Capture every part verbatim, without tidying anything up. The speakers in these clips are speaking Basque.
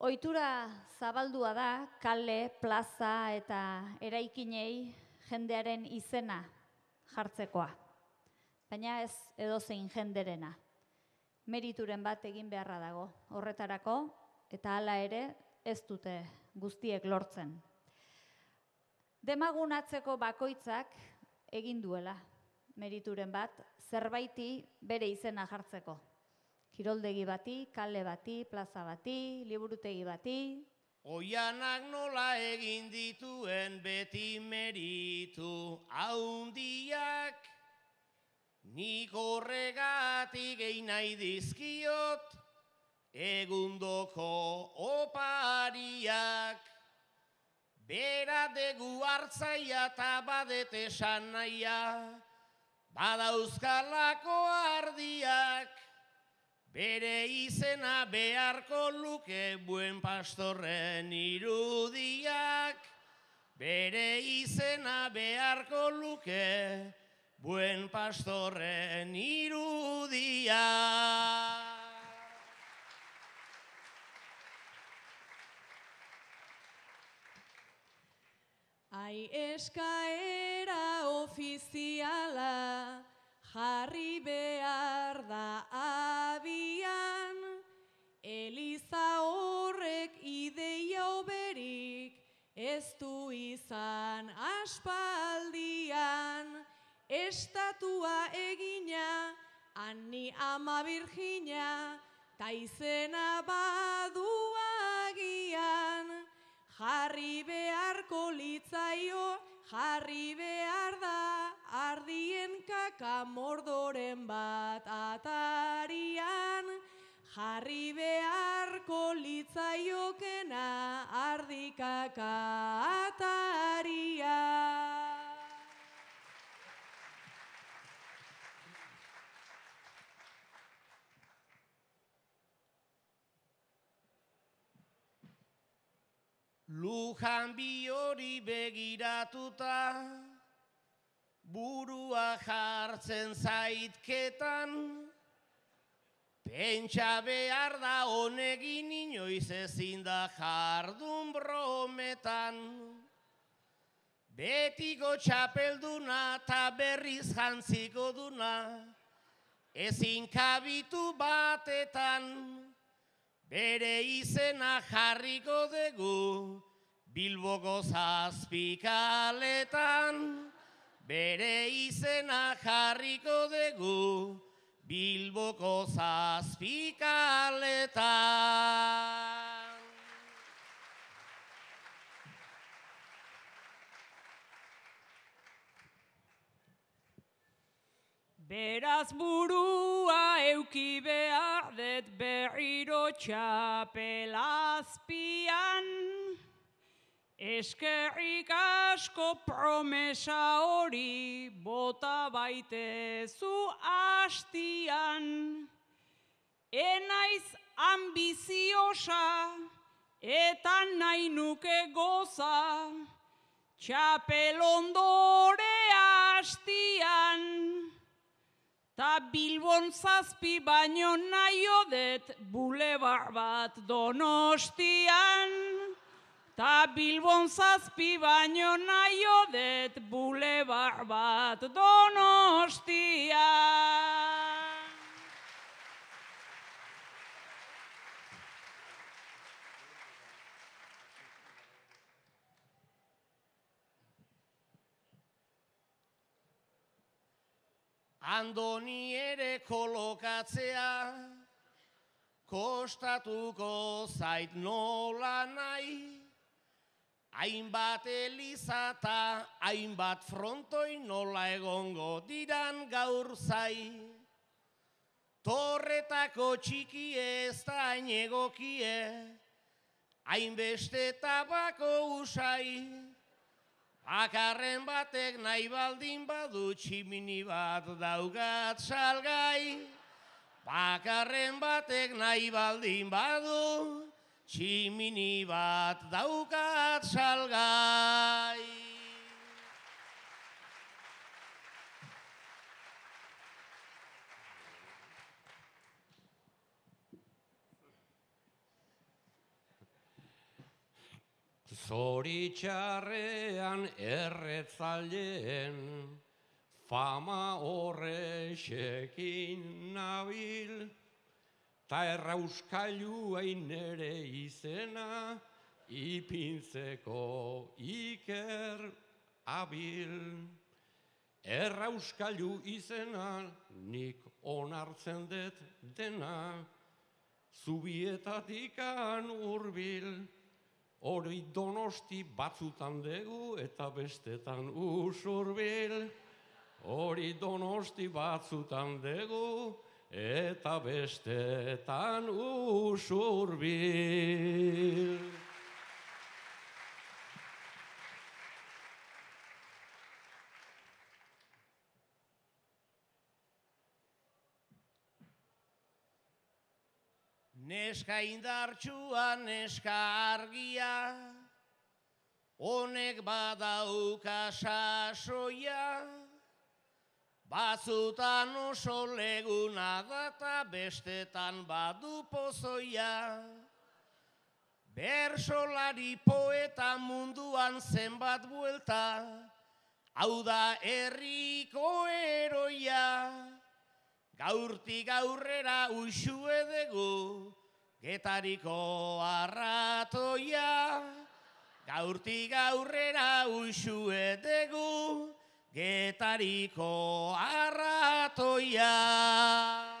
Ohitura zabaldua da kale, plaza eta eraikinei jendearen izena jartzekoa. Baina ez edozein jenderena. Merituren bat egin beharra dago horretarako eta hala ere ez dute guztiek lortzen. Demagunatzeko bakoitzak egin duela merituren bat zerbaiti bere izena jartzeko. Kiroldegi bati, kale bati, plaza bati, liburutegi bati. Oianak nola egin dituen beti meritu haundiak, nik horregatik egin nahi dizkiot egundoko opariak. Bera degu hartzaia eta badet esan nahia, badauzkalako ardiak. Bere izena beharko luke buen pastorren irudiak. Bere izena beharko luke buen pastorren irudiak. Ai eskaera ofiziala jarri behar da abian, Eliza horrek ideia oberik ez du izan aspaldian. Estatua egina, Anni ama Virgina, ta izena badu agian. Jarri beharko litzaio, jarri behar da, ardien kaka mordoren bat atarian. Jarri beharko litzaiokena, ardi kaka atarian. Lujan bi hori begiratuta, burua jartzen zaitketan, pentsa behar da honegin inoiz ezin da jardun brometan. Betiko txapelduna eta berriz jantziko duna, ezin kabitu batetan. Bere izena jarriko dugu Bilboko zazpikaletan. Bere izena jarriko dugu Bilboko zazpikaletan. Beraz burua euki behar det berriro txapelazpian. Eskerrik asko promesa hori bota baitezu hastian. Enaiz ambiziosa eta nahi nuke goza, txapelondore hastian. Ta Bilbon zazpi baino nahi det bulebar bat Donostian. Ta Bilbon zazpi baino nahi det bulebar bat Donostian. Andoni ere kolokatzea, kostatuko zait nola nahi, hainbat eliza eta hainbat frontoi nola egongo diran gaur zai. Torretako txikie ez da hain egokie, hainbeste tabako usai. Bakarren batek nahi baldin badu tximini bat daukat salgai. Bakarren batek nahi baldin badu tximini bat daukat salgai. Zoritxarrean erretzaileen fama horrexekin nabil, ta errauskailuain ere izena ipintzeko iker abil. Errauskailu izena nik onartzen dut dena, zubietatikan hurbil, hori Donosti batzutan dugu eta bestetan usurbil. Hori Donosti batzutan dugu eta bestetan usurbil. Neska indartsua, neska argia, honek badauka sasoia, batzutan oso leguna data, bestetan badu pozoia. Bersolari poeta munduan zenbat buelta, hau da herriko eroia. Gaurtik aurrera uxu edegu, Getariko arratoia. Gaurtik aurrera uxu edegu, Getariko arratoia.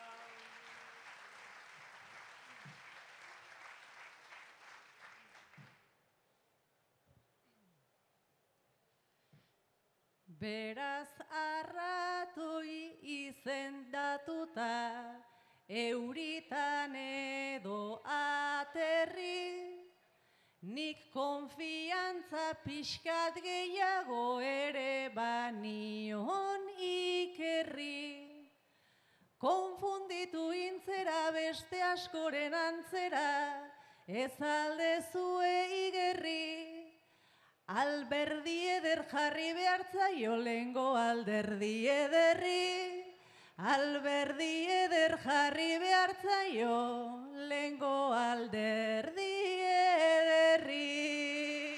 Beraz arratoi izendatuta, euritan edo aterri, nik konfiantza pixkat gehiago ere banion ikerri. Konfunditu intzera beste askoren antzera, ez aldezue igerri. Alberdi eder jarri behartzaio lengo alderdi ederri. Alberdi eder jarri behartzaio lengo alderdi ederri.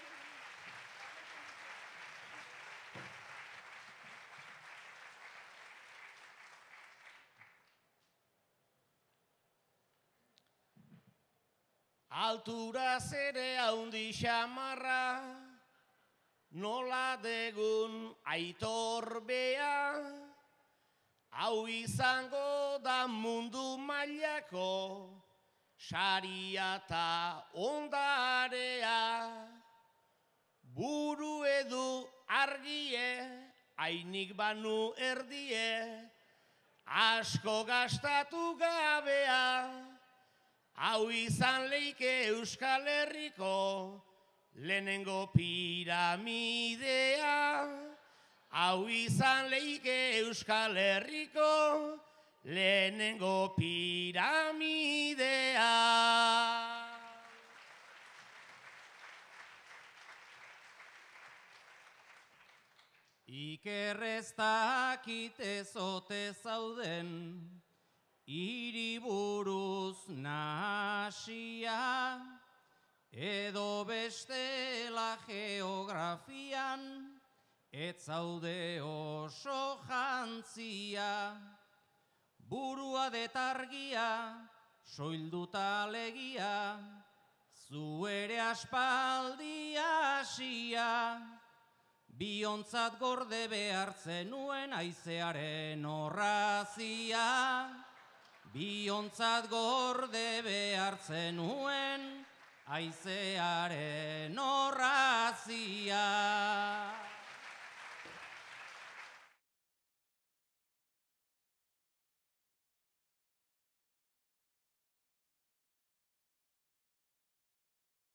Alturaz ere haundi xamarra, nola degun aitor bea, hau izango da mundu mailako, saria eta ondarea. Buru edu argie, hainik banu erdie, asko gastatu gabea. Hau izan leike Euskal Herriko lehenengo piramidea. Hau izan leike Euskal Herriko lehenengo piramidea. Ikerreztakit ezote zauden, hiriburuz nahasia, edo bestela geografian, ez zaude oso jantzia. Burua detargia, soilduta alegia, zu ere aspaldi hasia. Biontzat gorde behartzen nuen aizearen horrazia. Biontzat gorde behartzen nuen aizearen horrazia.